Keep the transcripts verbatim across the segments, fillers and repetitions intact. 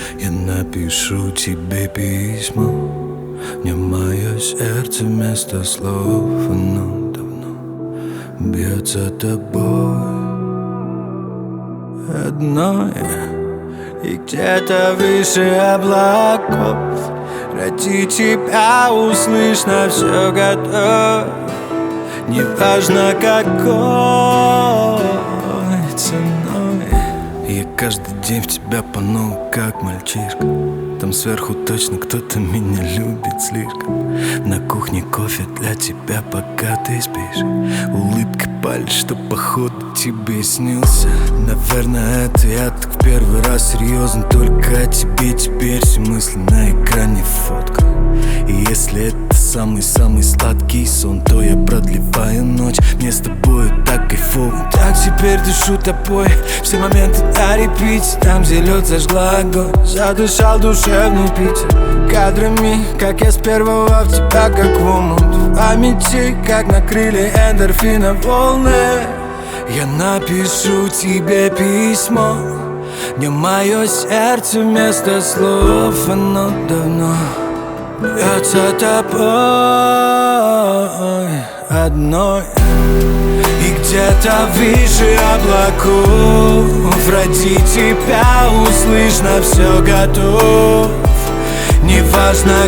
Я напишу тебе письмо. Мне мое сердце вместо слов, оно давно бьется тобой одной. И где-то выше облаков ради тебя услышно все готов. Неважно какой ценой. Я каждый день в тебя по новому, как мальчишка. Там сверху точно кто-то меня любит слишком. На кухне кофе для тебя, пока ты спишь. Улыбка палит, что походу тебе снился. Наверное, это я так в первый раз серьезно. Только о тебе теперь все мысли на экране фотка. И если это самый-самый сладкий сон, то я продлеваю ночь. Мне с тобой так кайфово. Так теперь дышу тобой. Все моменты на репите. Там, где лед зажгла огонь, задышал душевный Питер. Кадрами, как я с первого в тебя как в омут. В памяти, как накрыли эндорфина волны. Я напишу тебе письмо. Мне мое сердце вместо слов, оно давно бьется тобой одной. И где-то выше облаков ради тебя услышно все готов. Неважно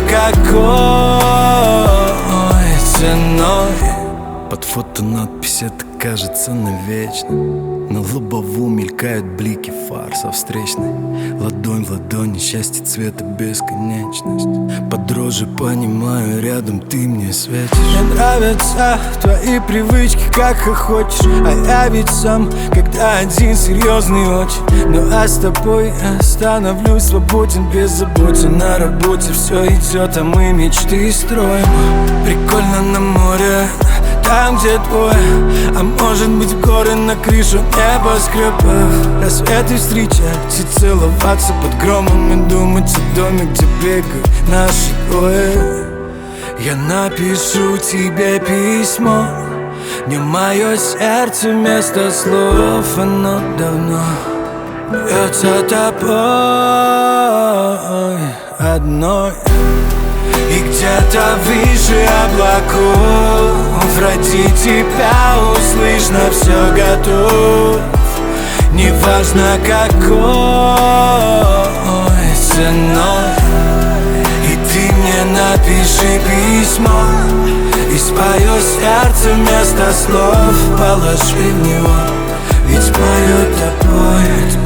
какой ценой. Под фото надпись это кажется навечно. На лобову мелькают блики фар со встречной. Ладонь в ладони, счастье цвета бесконечность. Под дрожью понимаю, рядом ты мне светишь. Мне нравятся твои привычки, как хочешь. А я ведь сам, когда один, серьезный очень. Ну а с тобой я становлюсь свободен, беззаботен. На работе все идет, а мы мечты строим. Прикольно на море, там, где двое. А может быть горы на крышу небоскреба. Рассветы встречать и целоваться под громом. И думать о доме, где бегают наши двое. Я напишу тебе письмо. Мне мое сердце вместо слов, оно давно бьется тобой одной. И где-то выше облаков ради тебя услышно все готов. Неважно какой ценой. И ты мне напиши письмо. И свое сердце вместо слов положи в него. Ведь мое тобой